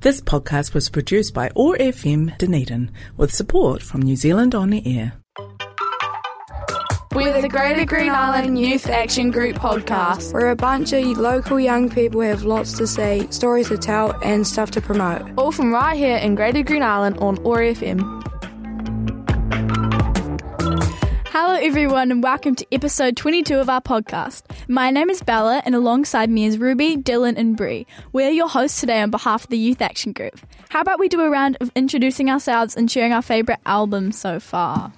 This podcast was produced by OAR FM Dunedin with support from New Zealand On Air. We're the Greater Green Island Youth Action Group podcast. We're a bunch of local young people who have lots to say, stories to tell, and stuff to promote. All from right here in Greater Green Island on OAR FM. Hello everyone and welcome to episode 22 of our podcast. My name is Bella and alongside me is Ruby, Dylan and Bree. We're your hosts today on behalf of the Youth Action Group. How about we do a round of introducing ourselves and sharing our favourite album so far?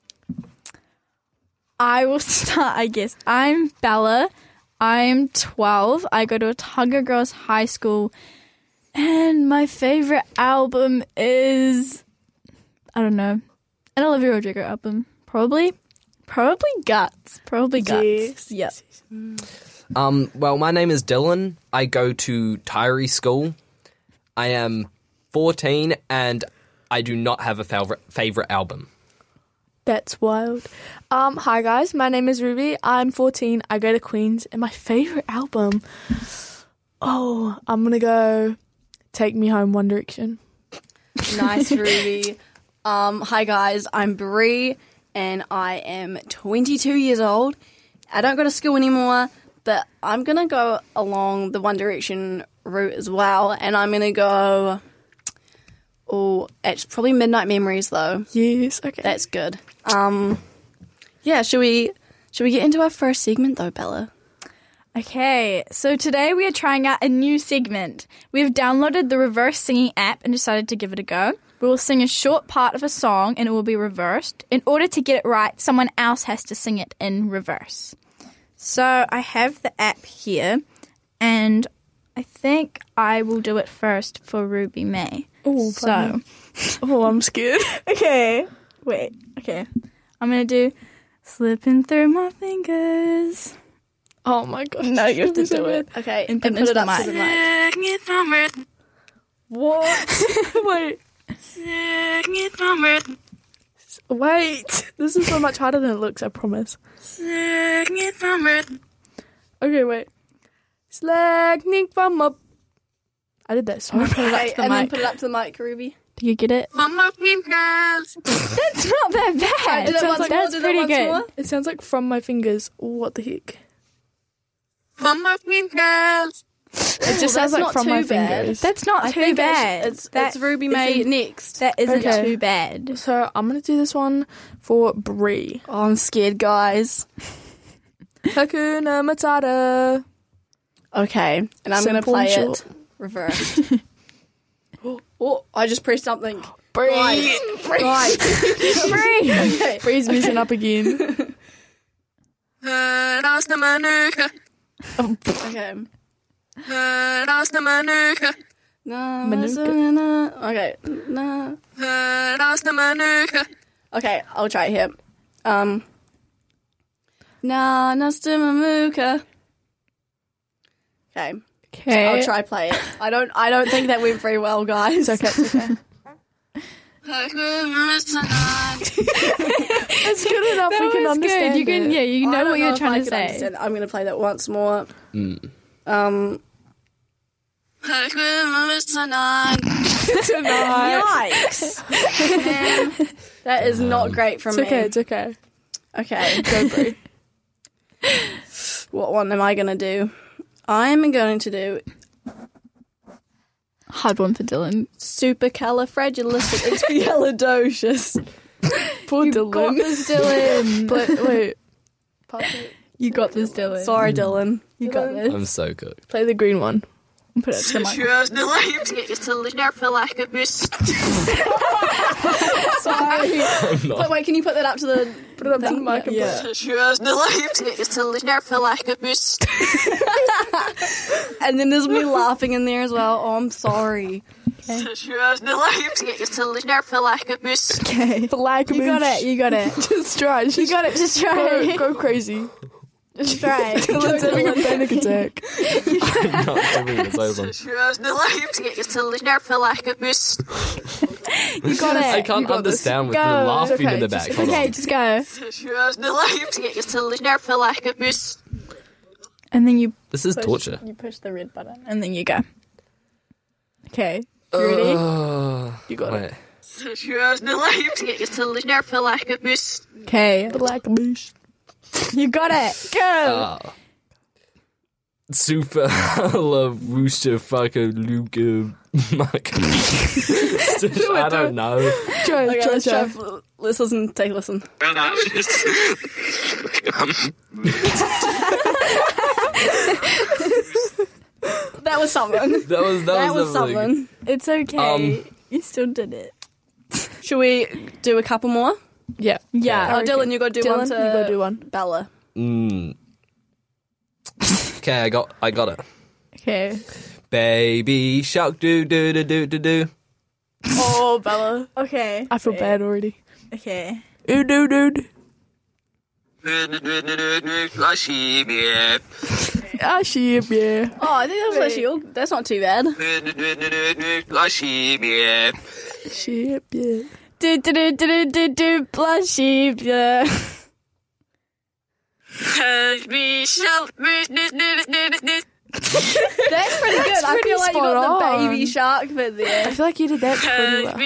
I will start, I guess. I'm Bella. I'm 12. I go to Otago Girls High School and my favourite album is, I don't know, an Olivia Rodrigo album. Probably Guts. Yes. Yep. Well, my name is Dylan. I go to Tyree School. I am 14 and I do not have a favourite album. That's wild. Hi guys, my name is Ruby. I'm 14. I go to Queen's and my favourite album. Oh, I'm gonna go Take Me Home, One Direction. Nice, Ruby. Hi guys, I'm Bree. And I am 22 years old. I don't go to school anymore, but I'm going to go along the One Direction route as well. And I'm going to go... it's probably Midnight Memories, though. Yes, okay. That's good. Yeah, should we get into our first segment, though, Bella? Okay, so today we are trying out a new segment. We've downloaded the reverse singing app and decided to give it a go. We will sing a short part of a song and it will be reversed. In order to get it right, someone else has to sing it in reverse. So I have the app here and I think I will do it first for Ruby May. Oh, so. I'm scared. Okay, wait, okay. I'm going to do Slipping Through My Fingers. Oh my gosh. No, you have to do it. Okay, and put it up to the mic. What? Wait. Wait, this is so much harder than it looks, I promise. Okay, wait. Slagnik bum up. I did that so put it up to the and mic. then put it up to the mic, Ruby. Do you get it? That's not that bad. That's pretty good. More. It sounds like From My Fingers. What the heck? It just sounds like not From My too bad. Fingers. That's not too bad. It's Ruby May next. That isn't Okay. too bad. So I'm going to do this one for Bree. Oh, I'm scared, guys. Hakuna Matata. Okay, and I'm going to Simple play and it reversed. Oh, I just pressed something. Bree. Guys. Free. Okay. Bree's messing up again. Okay. Okay. Okay, I'll try it here. Na Nastamamuka. Okay. Okay. I'll try play it. I don't think that went very well, guys. It's okay. It's good enough. That We can was understand good. You can, it. yeah, you I know don't what you're if trying I to can say. understand. I'm going to play that once more. Mm. Yikes. Man, that is not great from It's me. okay. It's okay. Okay. Go, Bree. What one am I going to do? I'm going to do Hard one for Dylan. supercalifragilisticexpialidocious. Poor Got Dylan. this, Dylan. But wait. You got this, Dylan. Sorry, Dylan. You got this. I'm so good. Play the green one. Put it to the mic. Sorry. I'm not. But wait, can you put that up to the... Put it up to the mic and Yeah. And then there's me laughing in there as well. Oh, I'm sorry. Okay. Okay. You got it. You got it. Just try. You got it. Just try it. Go crazy. Just try it. Dylan's having a panic attack. I'm not doing this. Hold on. You got it. I can't understand with Go. the laughing Okay, in the back. just- Hold Okay, on. just go. And then you This is torture. push the red button, and then you go. Okay. Ready? You got it. Okay. Black bush. You got it. Go. Super love rooster fucker Luca Mark. I don't know. Try. Let's listen. Take a listen. That was something. That was something. It's okay. You still did it. Should we do a couple more? Yeah. Yeah. Oh, Dylan, you got to do one. Dylan, you gotta do one. Bella. Okay, I got it. Okay. Baby shark do do do do do do. Oh, Bella. Okay. I feel bad already. Okay. Ooh, dude. Ah, sheep, yeah. Oh, I think that was actually. That's not too bad. Sheep, yeah. Do plus sheep. Yeah. That's pretty good. I feel like you got spot the on. baby shark bit I there. feel like you did that pretty well.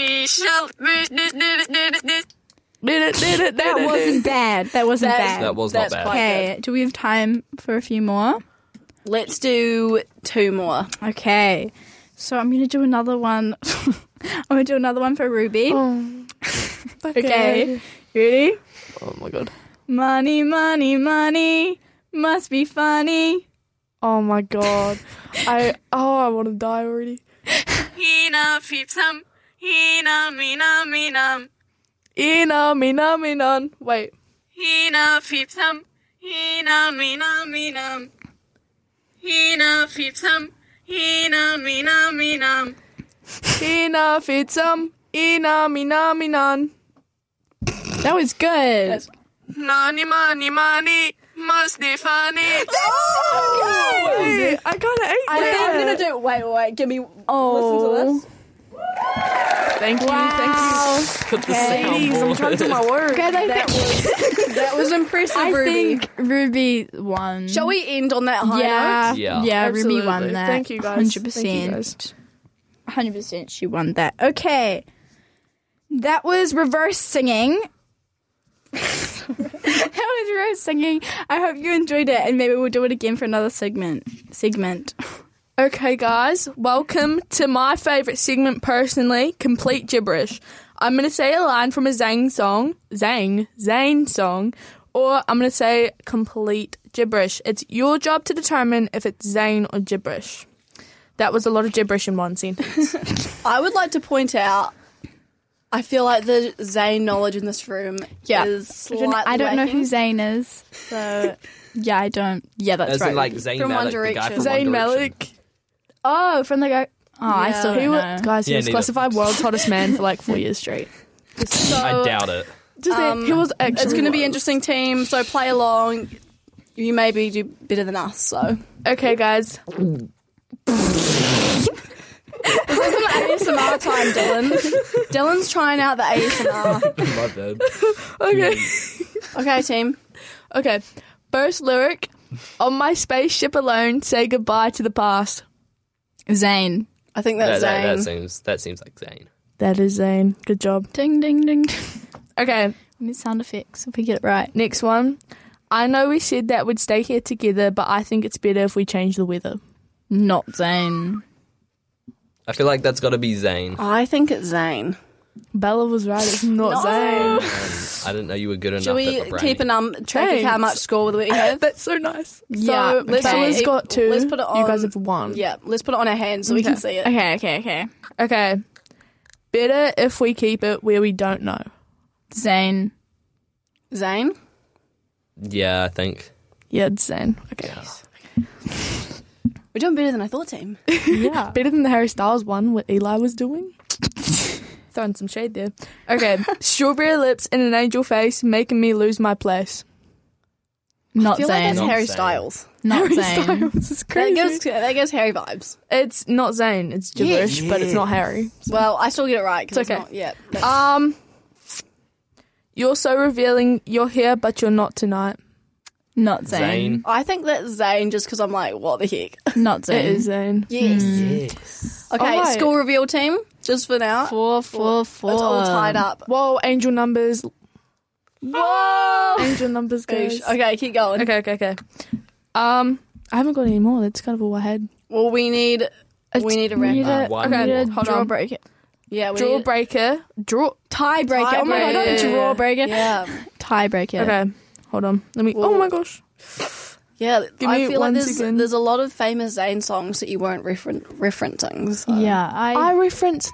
That wasn't bad. That wasn't bad. That was not That's bad. quite Okay. Do we have time for a few more? Let's do 2 more. Okay. So I'm gonna do another one. I'm gonna do another one for Ruby. Oh. Okay. Ready? Oh my god. Money, money, money. Must be funny. Oh my god. I want to die already. Ina, minan. Wait. Ina fitsam. Ina, minan. That was good. Nani, money. Must be funny. Wait, I kind of ate I think I'm that. gonna do. Wait. Give me. Oh. Listen to this. Thank you. Put the Ladies, I'm trying to do my work. Okay, That was impressive, I Ruby. think Ruby won. Shall we end on that high note? Yeah. Ruby Absolutely. won that. Thank you, guys. 100%. Thank you, guys. 100% she won that. Okay. That was reverse singing. That was reverse singing. I hope you enjoyed it, and maybe we'll do it again for another segment. Okay, guys, welcome to my favourite segment personally, Complete Gibberish. I'm going to say a line from a Zayn song, or I'm going to say complete gibberish. It's your job to determine if it's Zayn or gibberish. That was a lot of gibberish in one sentence. I would like to point out, I feel like the Zayn knowledge in this room is slightly I don't know who lacking. Zayn is, so yeah, I don't. Yeah, that's As right. in like Zayn From One Malik, the guy Direction. from Zayn One Direction. Malik. Oh, from the guy. Oh, I Yeah. still He don't was, know. guys, he Yeah, was neither. classified world's hottest man for like 4 years straight. I doubt it. He was actually. It's going to be was. interesting team, so play along. You maybe do better than us, so. Okay, guys. This isn't ASMR time, Dylan. Dylan's trying out the ASMR. My bad. Okay. Okay, team. Okay. First lyric. On my spaceship alone, say goodbye to the past. Zayn. I think that's Zayn. That seems like Zayn. That is Zayn. Good job. Ding, ding, ding. Okay. We need sound effects if we get it right. Next one. I know we said that we'd stay here together, but I think it's better if we change the weather. Not Zayn. I feel like that's got to be Zayn. I think it's Zayn. Bella was right. It's not Zayn. I didn't know you were good enough. Should we at the keep a branding. track of how much score we have? That's so nice. Yeah, So, Bella's okay. got 2. Let's put it You guys on- have 1. Yeah, let's put it on our hands so we can see it. Okay. Okay. Better if we keep it where we don't know. Zayn. Zayn? Yeah, I think. Yeah, it's Zayn. Okay. We're doing better than I thought, team. Yeah. Better than the Harry Styles one, what Eli was doing. Throwing some shade there. Okay. Strawberry lips and an angel face making me lose my place. Not I feel like Zayn. that's Not Harry Zayn. Styles. Not Harry Zayn. Styles. This is That crazy. gives Harry vibes. It's not Zayn. It's gibberish, but it's not Harry. Well, I still get it right because It's okay. not. Yeah. that's- You're so revealing. You're here, but you're not tonight. Not Zayn. I think that's Zayn just because I'm like, what the heck? Not Zayn. It is Zayn. Yes. Yes. Okay, Alright. school reveal team, just for now. 4, 4, 4. It's all tied up. Whoa, angel numbers. Whoa! Angel numbers, guys. Okay, keep going. Okay. I haven't got any more. That's kind of all I had. Well, we need a wrap up. One okay, more. hold Draw on. break it. Yeah, we Draw need breaker. Tiebreaker. Oh my god, not Tiebreaker. draw breaker. Yeah. Tiebreaker. Okay, hold on. Let me. Oh my gosh. Yeah, Give me I feel like 1 second. there's a lot of famous Zayn songs that you weren't referencing. So. Yeah, I referenced.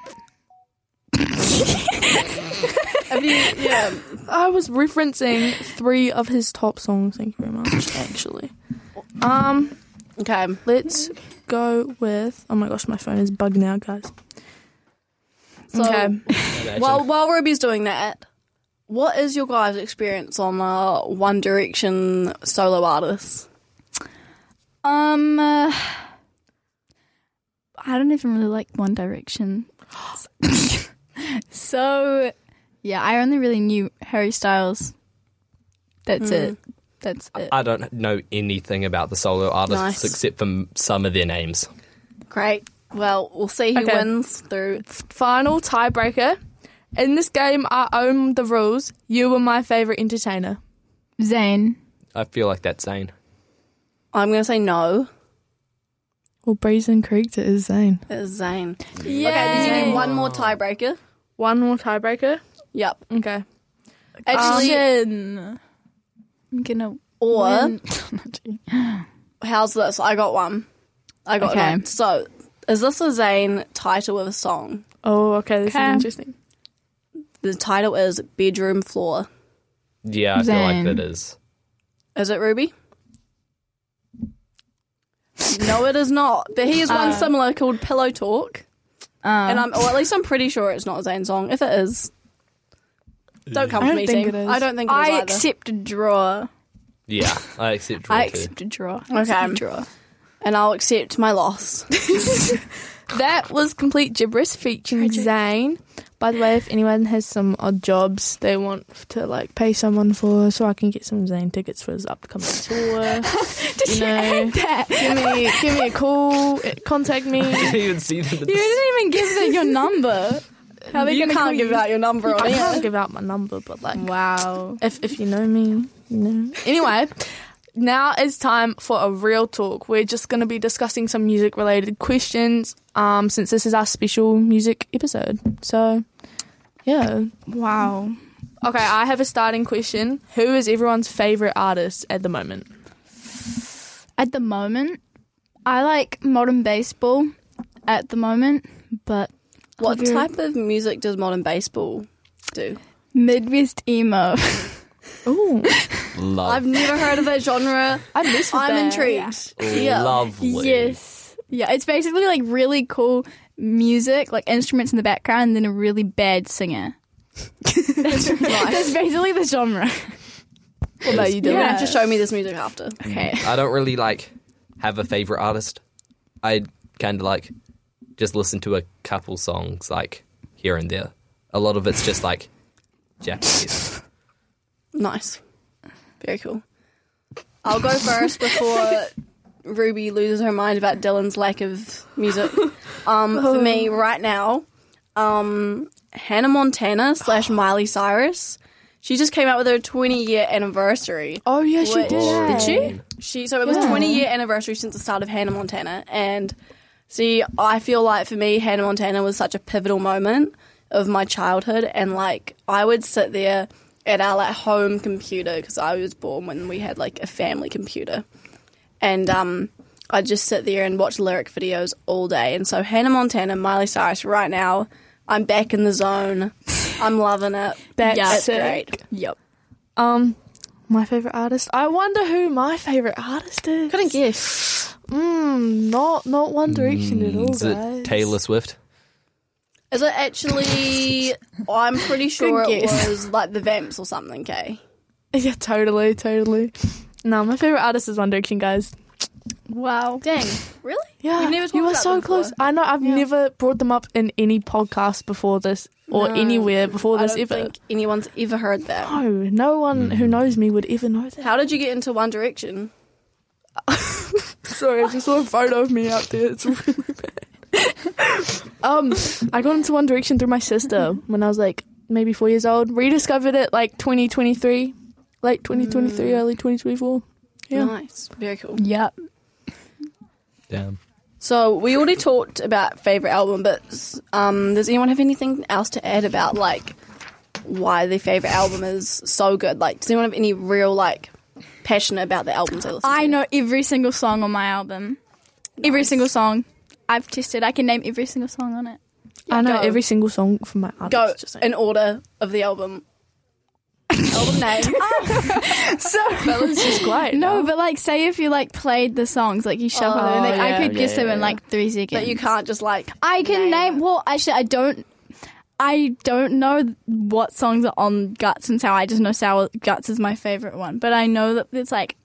Yeah. I was referencing 3 of his top songs. Thank you very much. Actually. Okay. Let's go with. Oh my gosh, my phone is bugging out, guys. So, Okay. Imagine. while Ruby's doing that, what is your guys' experience on One Direction solo artists? I don't even really like One Direction. So, yeah, I only really knew Harry Styles. That's it. That's it. I don't know anything about the solo artists Nice. except for some of their names. Great. Well, we'll see who Okay. wins through. Final tiebreaker. In this game, I own the rules. You were my favourite entertainer. Zayn. I feel like that's Zayn. I'm going to say no. Well, Brazen Creek is Zayn. It's Zayn. Yeah. Okay, then you need one more tiebreaker. One more tiebreaker. Yep. Okay. Actually, I'm gonna or win. how's this? I got one. Okay. one. So, is this a Zayn title of a song? Oh, okay. This Okay. is interesting. The title is Bedroom Floor. Yeah, I feel like Zayn. that is. Is it Ruby? No, it is not. But he has one similar called Pillow Talk. And at least I'm pretty sure it's not a Zayn song. If it is, don't come I for don't me, think team. it is. I don't think it is I either. accept a draw. Yeah, I accept draw I too. accept a draw. Okay. Draw. And I'll accept my loss. That was Complete Gibberish featuring Zayn. By the way, if anyone has some odd jobs they want to like pay someone for, so I can get some Zayn tickets for his upcoming tour, Did you add that? give me a call, contact me. I didn't even see them. You didn't even give them your number. How are they You going to can't give out your number on I here. can't give out my number, but like, Wow. if you know me, you know. Anyway, now it's time for a real talk. We're just going to be discussing some music-related questions, since this is our special music episode. So, yeah. Wow. Okay, I have a starting question. Who is everyone's favourite artist at the moment? At the moment, I like modern baseball at the moment, but What type of music does modern baseball do? Midwest emo. Ooh, Love. I've never heard of that genre. I miss with I'm that. intrigued. Yeah. Lovely. Yes. Yeah, it's basically like really cool music, like instruments in the background, and then a really bad singer. That's basically the genre. What about you, You're Dylan? going to have to show me this music after. Okay. I don't really like have a favorite artist. I kind of like just listen to a couple songs like here and there. A lot of it's just like Japanese. Nice. Very cool. I'll go first before Ruby loses her mind about Dylan's lack of music. For me, right now, Hannah Montana / Miley Cyrus. She just came out with her 20-year anniversary. Oh, yeah, she Which- did. Did she? So it was 20-year anniversary since the start of Hannah Montana. And see, I feel like for me, Hannah Montana was such a pivotal moment of my childhood. And like, I would sit there at our like home computer, because I was born when we had like a family computer. And I'd just sit there and watch lyric videos all day. And so Hannah Montana, Miley Cyrus, right now, I'm back in the zone. I'm loving it. That's It's sick. great. Yep. My favourite artist? I wonder who my favourite artist is. Couldn't guess. Not One Direction at all, Is guys. it Taylor Swift? Is it actually? I'm pretty sure it guess. was like the Vamps or something. Okay. Yeah, totally. No, my favourite artist is One Direction, guys. Wow. Dang, really? Yeah, You've never talked you were about so them before. close. I know. I've never brought them up in any podcast before this, or anywhere before I this don't ever. think anyone's ever heard that. No one who knows me would ever know that. How did you get into One Direction? Sorry, I just saw a photo of me out there. It's really bad. I got into One Direction through my sister when I was like maybe 4 years old. Rediscovered it like 2023, late 2023, early 2024. Yeah. Nice. Very cool. Yep. Damn. So we already talked about favourite album, but does anyone have anything else to add about like why their favourite album is so good? Like, does anyone have any real like passionate about the albums they listen to? I know every single song on my album. Every single song. I've tested. I can name every single song on it. I know go. every single song from my album. Go in order of the album. Album name. So Bella's just great. no, but like, say if you like played the songs, like you shuffle them, and then I could guess them in like 3 seconds. But you can't just like. I can name. Well, actually, I don't know what songs are on Guts and Sour. I just know Sour Guts is my favorite one. But I know that it's like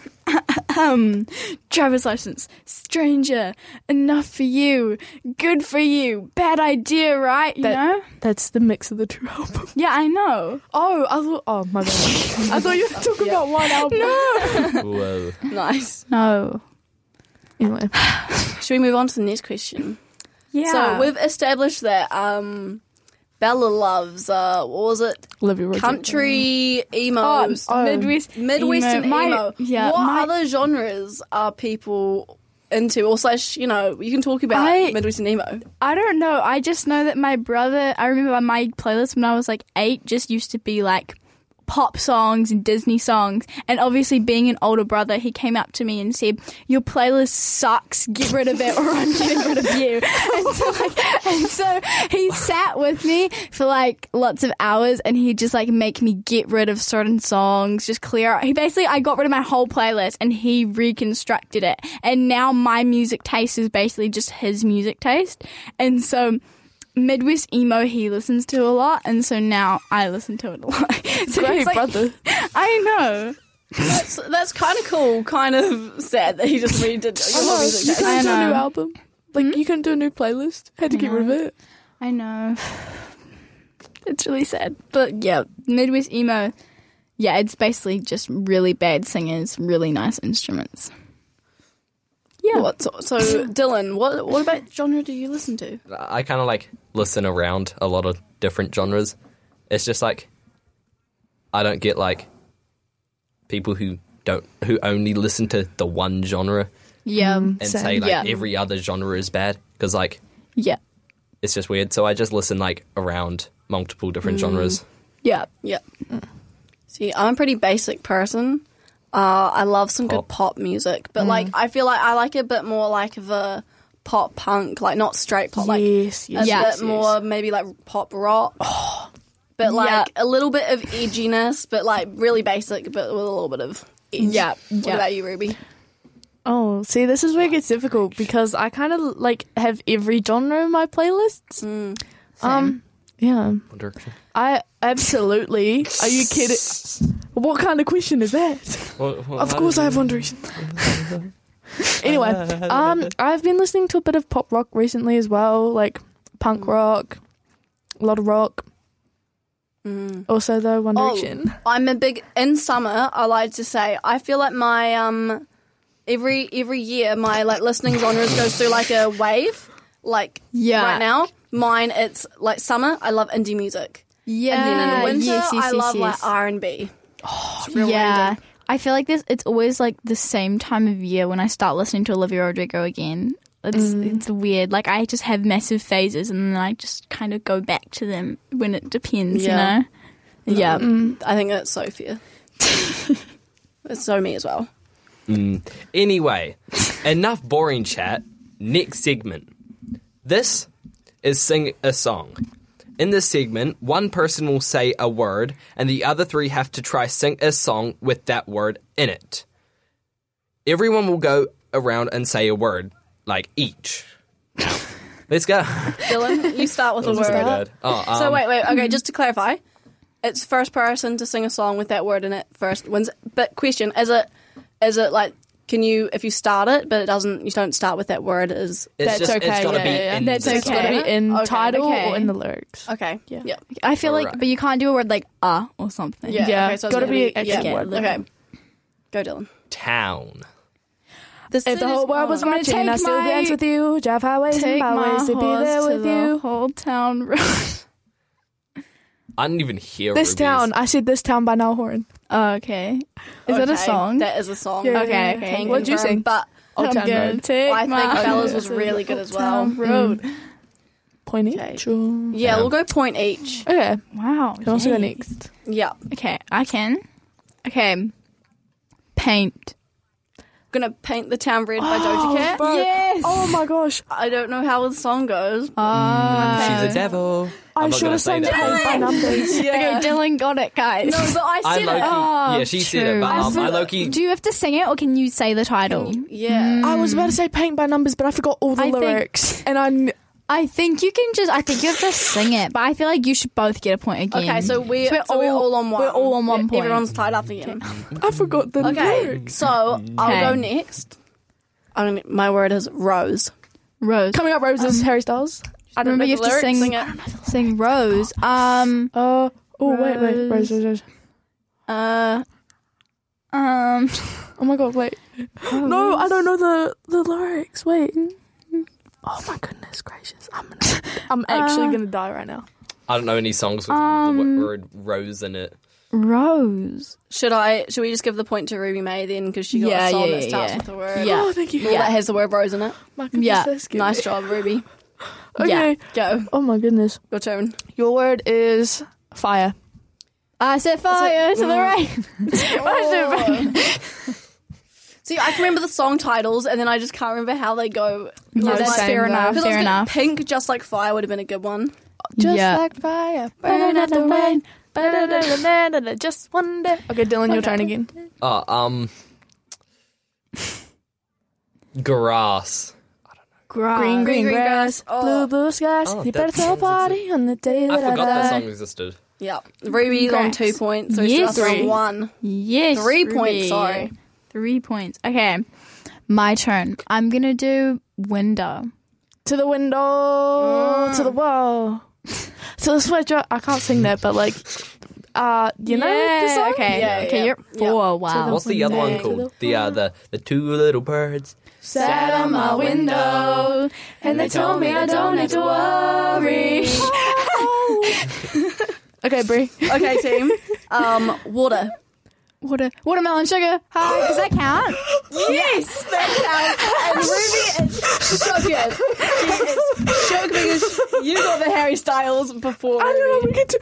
driver's license, stranger, enough for you, good for you, bad idea, right? You know? That's the mix of the two albums. Yeah, I know. Oh, my bad. I thought you were talking about one album. Whoa. Nice. No. Anyway. Should we move on to the next question? Yeah. So we've established that Bella loves what was it? Olivia Rodrigo. Country emo, Midwestern emo. Yeah, what other genres are people into, or slash, you know, you can talk about Midwestern emo. I don't know. I just know that my brother, I remember my playlist when I was like 8 just used to be like pop songs and Disney songs. And obviously being an older brother, he came up to me and said, your playlist sucks, get rid of it or I'm getting rid of you. And so he sat with me for like lots of hours and he'd just like make me get rid of certain songs, just clear out. I got rid of my whole playlist and he reconstructed it. And now my music taste is basically just his music taste. And so Midwest emo he listens to a lot, and so now I listen to it a lot. So Great like, brother. I know. That's kind of cool, kind of sad that he just redid your whole music You taste. couldn't do a know. new album. Like, you couldn't do a new playlist. Had to get rid of it. I know. It's really sad. But yeah, Midwest emo, yeah, it's basically just really bad singers, really nice instruments. Yeah. So Dylan, what about genre do you listen to? I kind of like listen around a lot of different genres. It's just like I don't get like people who only listen to the one genre Yeah. and say like Yeah. every other genre is bad because like Yeah. it's just weird. So I just listen like around multiple different genres. Yeah. Yeah. See, I'm a pretty basic person. I love some good pop music, but like I feel like I like a bit more like the pop punk, like not straight pop, like Yes, a yes, bit more maybe like pop rock. But like a little bit of edginess, but like really basic, but with a little bit of edge. Yeah. What Yeah. about you, Ruby? Oh, see, this is where it gets difficult because I kind of like have every genre in my playlists. Yeah, One Direction. I absolutely. Are you kidding? What kind of question is that? Of course, I have One Direction. Anyway, I've been listening to a bit of pop rock recently as well, like punk rock, a lot of rock. Also, though, One Direction. I'm a big in summer. I like to say I feel like my every year my like listening genres goes through like a wave. Like right now, mine it's like summer. I love indie music. Yeah. And then in the winter, yes, I love yes. like R&B. Yeah. I feel like it's always like the same time of year when I start listening to Olivia Rodrigo again. It's weird. Like I just have massive phases and then I just kind of go back to them when it depends, Yeah. you know? Yeah. I think that's so fair. It's so me as well. Anyway, enough boring chat. Next segment. This is Sing a Song. In this segment, one person will say a word, and the other three have to try sing a song with that word in it. Everyone will go around and say a word, like each. Let's go. Dylan, you start with a word. Good. Oh, So wait. Okay, just to clarify, it's first person to sing a song with that word in it first wins. But question, is it like can you, if you start it, but you don't start with that word, It's That's just, okay. it's got to be yeah. in That's the it's got to song. be in Okay. title Okay. or in the lyrics. Okay. Yeah. Yeah. I feel like, Alright. but you can't do a word like or something. Yeah. Yeah, Okay, so it's gotta gonna be an actual yeah. word. Okay. Go, Dylan. Town. If the whole world was I'm gonna watching, I take still my- dance with you. Drive highways and Take my byways to be there horse to with the you. whole town road. I didn't even hear This Ruby's. town. I said This Town by Niall Horan. Okay. Is that a Okay, song? That is a song. Yeah. Okay, Can okay. What'd you confirm, sing? But Old I'm Town gonna Road. take I think my Fellas horse was to really the good as whole well. town road. Point Okay. each. Or... Yeah, we'll go point each. Okay. Wow. Can also go yay. next. Yeah. Okay, I can. Okay. Paint. Gonna Paint the Town Red by Doja Cat. bro. Yes. Oh my gosh. I don't know how the song goes. She's a devil. I I'm not should gonna have say sang that. Paint by Numbers. Yeah. Okay, Dylan got it, guys. No, but I I said low-key, it. yeah, she said it, true. but I I low-key, Do you have to sing it or can you say the title? Yeah. I was about to say Paint by Numbers, but I forgot all the I think- lyrics. And I think you have to sing it, but I feel like you should both get a point again. Okay, so we're we're all on one. We're all on one point. Everyone's tied up again. I forgot the Okay, lyrics. so I'll Okay. go next. My word is rose. Rose. Coming Up Roses, Harry Styles. I don't Remember know you the have to lyrics. sing, it. sing Rose. Oh, wait. Rose. Rose. Uh, Oh my god, wait. No, I don't know the lyrics. Wait. Oh my goodness gracious. I'm actually gonna die right now. I don't know any songs with the word rose in it. Rose. should we just give the point to Ruby May then because she got Yeah, a song yeah, that starts yeah. with the word? Yeah. Oh, thank you. That has the word rose in it. My goodness, Yeah. that's good. Nice job, Ruby. Okay. Go. Oh my goodness. Your turn. Your word is fire. I set fire to the rain. See, I can remember the song titles, and then I just can't remember how they go. No, that's same fair though. enough. Because Fair enough. Pink, Just Like Fire would have been a good one. Just Yeah. like fire. Burn out the rain. Ba-da-da-da-da-da-da, just one day. Okay, Dylan, your turn again. Grass. Green grass, Oh. blue skies. Oh, You that better throw a sounds party on the day I that I forgot that die. song existed. Yeah. Ruby's on Grass. 2 points, so Yes. she's on Three. 1. Yes. 3 Ruby. points, sorry. 3 points. Okay. My turn. I'm going to do window. To the window, to the wall, to the sweatshirt. I can't sing that, but like, you know the song? Okay. Yeah, okay, yeah. you're 4. Wow. What's the other one called? The two little birds. Sat on my window, and they told me I don't need to worry. Okay, Brie. Okay, team. Water. Watermelon sugar. Hi. Does that count? Yes, that counts. And Ruby is shook. She is shook because you got the Harry Styles before. I don't know. Ruby. We get to.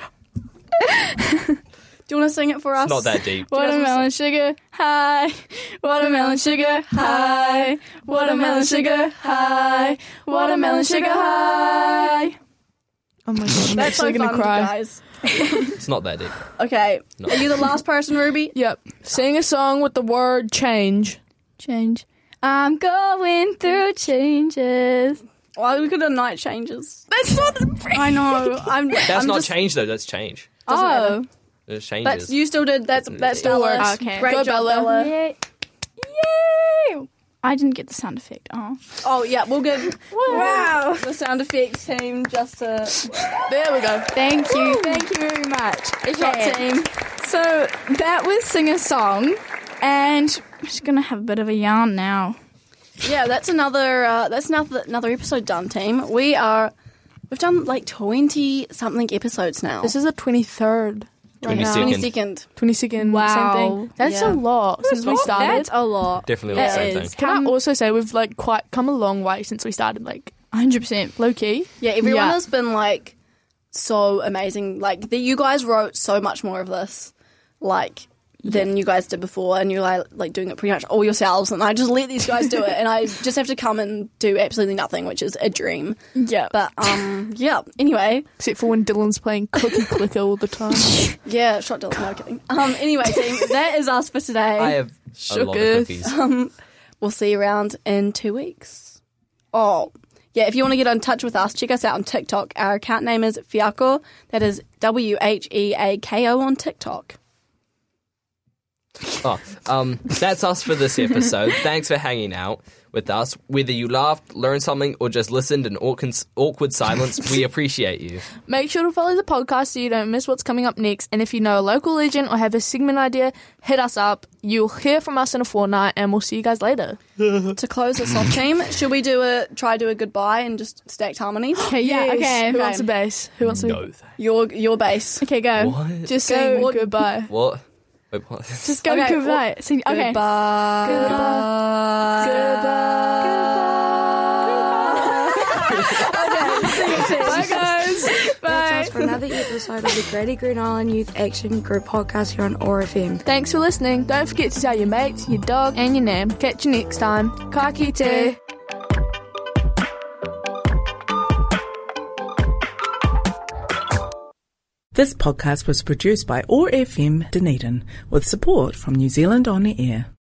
Do you want to sing it for us? It's not that deep. Watermelon sugar. Hi. Watermelon sugar. Hi. Watermelon sugar. Hi. Watermelon sugar. Hi. Oh my god, I'm That's so actually gonna fun, cry. guys. It's not that deep. Okay, No. are you the last person, Ruby? Yep. Sing a song with the word change. Change. I'm going through changes. Well, we could have night changes. That's not. I know. That's not change though. That's change. Oh. There's changes. That's you still did. That's Still Bella. works. Okay. Great Go, job, Bella. Bella. Yay. Yay. I didn't get the sound effect. Oh. Oh yeah, we'll give the sound effects team just to There we go. Thank you. Thank you very much. shot Okay. team. So that was Sing a Song. And I'm just going to have a bit of a yarn now. Yeah, that's another episode done, team. We've done like 20 something episodes now. This is the 23rd. Right now. 22nd. 22nd. Wow. Same thing. That's Yeah. a lot since we started. That's a lot. Definitely not the same That thing. is. Can I also say we've like quite come a long way since we started, like 100%. low key. Yeah, everyone Yeah. has been like so amazing. Like you guys wrote so much more of this, like than you guys did before, and you're like doing it pretty much all yourselves. And I just let these guys do it, and I just have to come and do absolutely nothing, which is a dream. Yeah. But yeah. Anyway, Except for when Dylan's playing Cookie Clicker all the time. yeah, shot Dylan. No kidding. Anyway, team, that is us for today. I have a lot of Sugar. cookies. We'll see you around in 2 weeks. Oh, yeah, if you want to get in touch with us, check us out on TikTok. Our account name is Whiako. That is WHEAKO on TikTok. That's us for this episode. Thanks for hanging out with us. Whether you laughed, learned something, or just listened in awkward silence, we appreciate you. Make sure to follow the podcast so you don't miss what's coming up next. And if you know a local legend or have a segment idea, hit us up. You'll hear from us in a fortnight, and we'll see you guys later. To close us off, team, should we try a goodbye and just stacked harmonies? Okay, yeah, okay. Who wants a bass? Who wants No. Your bass. Okay, go. What? Just say goodbye. What? Wait, what? Just go Okay, goodbye. Sing, okay. Goodbye. Bye, guys. That's Bye. us for another episode of the Grady Green Island Youth Action Group podcast here on ORFM. Thanks for listening. Don't forget to tell your mates, your dog, and your nan. Catch you next time. Ka kite. This podcast was produced by ORFM Dunedin with support from New Zealand On the Air.